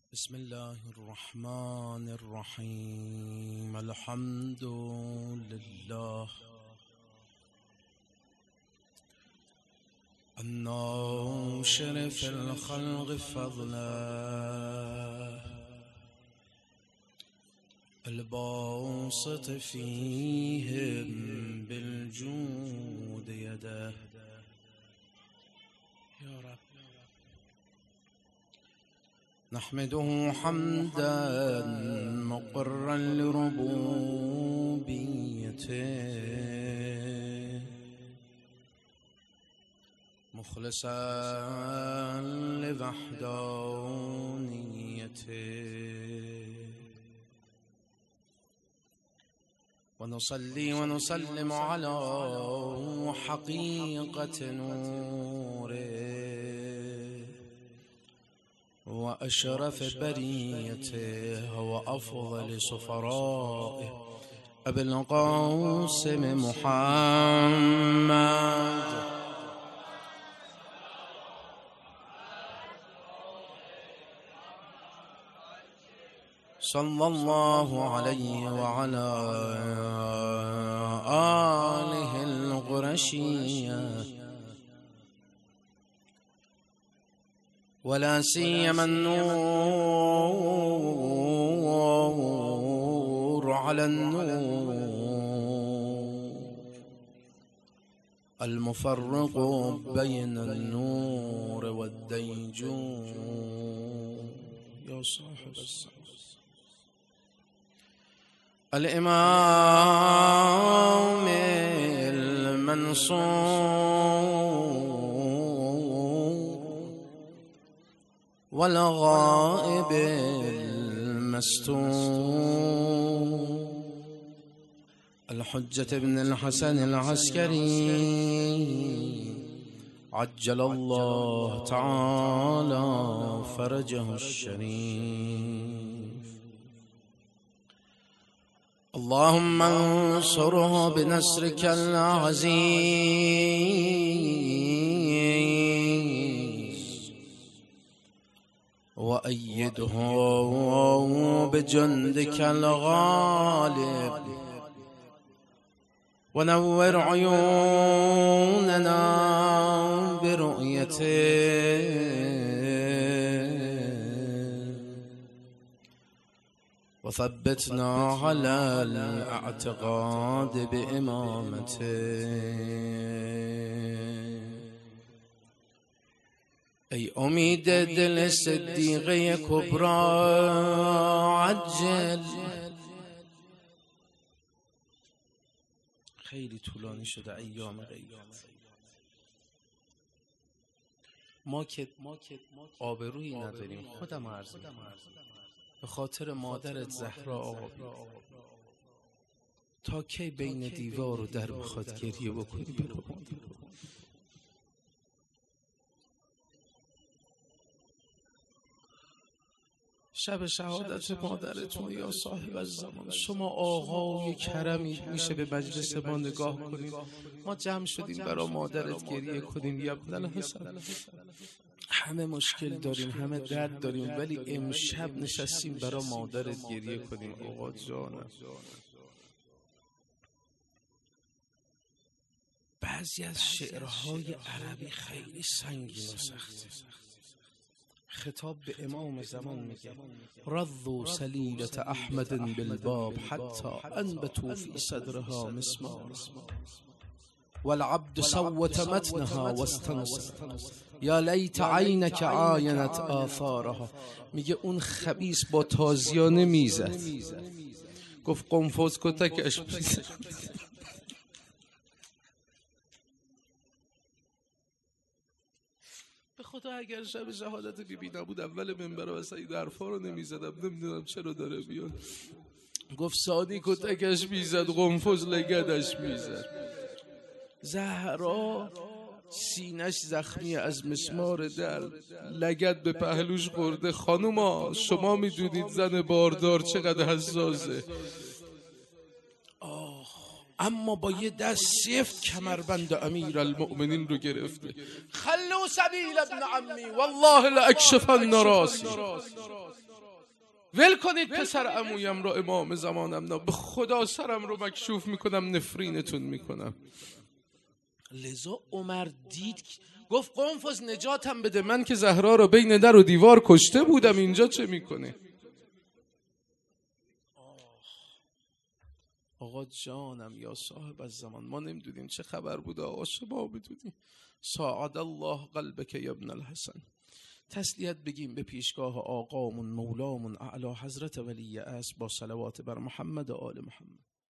بسم الله الرحمن الرحيم. الحمد لله الناشر في الخلق فضلا الباسط فيهم بالجود يده. يا رب نحمده حمدا مقرا لربوبيته مخلصا لوحدانيته، ونصلي ونسلم على حقيقة نوره وأشرف بريته وأفضل سفرائه أبي القاسم محمد صلى الله عليه وعلى آله القرشية، ولا سيما النور على النور المفرق بين النور والديجون. يا صاحب السماء الإمام المنصور والغائب المستور الحجة ابن الحسن العسكري عجل الله تعالى فرجه الشريف. اللهم انصره بنصرك العزيز وأيده بجندك الغالب، ونور عيوننا برؤيته، وثبتنا على الاعتقاد بإمامته. ای امید دل صدیقه کبرا عجل. خیلی طولانی شده ایام غیبت. ما که آبرویی نداریم، خودم عرض میکنم به خاطر مادرت زهرا آقا، تا کی بین دیوار و در بخواد گریه بکنی برو مادر. شب شهادت مادرتون یا صاحب الزمان، شما آقای کرمی، میشه به مجلس ما نگاه کنیم. ما جمع شدیم برای مادرت گریه کنیم. یا ابن الحسن، همه مشکل داریم، همه درد داریم، ولی امشب نشستیم برای مادرت گریه کنیم. آقا جانم، بعضی از شعرهای عربی خیلی سنگین و سخته. خطاب به امام زمان میگه: رضوا سلیلة احمد بالباب حتی انبتوا فی صدرها مسمار، والعبد صوت متنها واستنصت یا لیت عینک عاینت آثارها. میگه اون خبیث با تازیانه میزد، گفت قنفذ کتکش میزد. به خدا اگر شب شهادت بیبی نبود اول منبر و سعید حرفا رو نمیزدم. نمیدونم چرا داره بیاد. گفت سادی کتکش میزد، قنفذ لگدش میزد. زهرا سینش زخمی از مسمار در، لگد به پهلوش خورده. خانوما شما میدونید زن باردار چقدر حساسه. اما با یه دست سفت کمربند امیرالمؤمنین رو گرفته. خلو سبیل ابن عمی والله لاکشفن راسی. ول کنید پسر عمویم رو امام زمانم نه، به خدا سرم رو مکشوف میکنم، نفرینتون میکنم. لذا عمر دید، گفت قنفذ نجاتم بده، من که زهرا رو بین در و دیوار کشته بودم، اینجا چه میکنه؟ آقا جانم یا صاحب الزمان، ما نمیدونیم چه خبر بوده، آقا شما بدونیم. ساعد الله قلبک یا ابن الحسن. تسلیت بگیم به پیشگاه آقامون مولامون اعلی حضرت ولی اصل با صلوات بر محمد و آل محمد.